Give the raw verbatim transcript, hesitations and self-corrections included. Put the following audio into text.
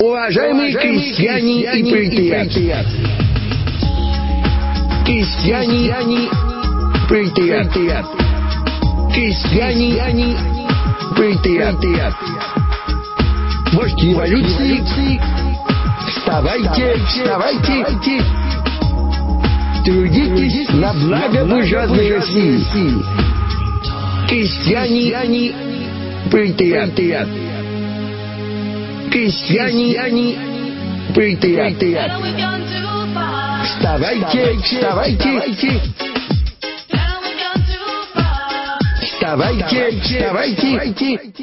Уважаемые крестьяне и пролетариат, крестьяне, пролетариат, крестьяне, пролетариат, вождь революции, вставайте, вставайте, трудитесь на благо буржуазной России. Крестьяне, пролетариат, крестьяне, пролетариат, вставайте, вставайте, вставайте, вставайте.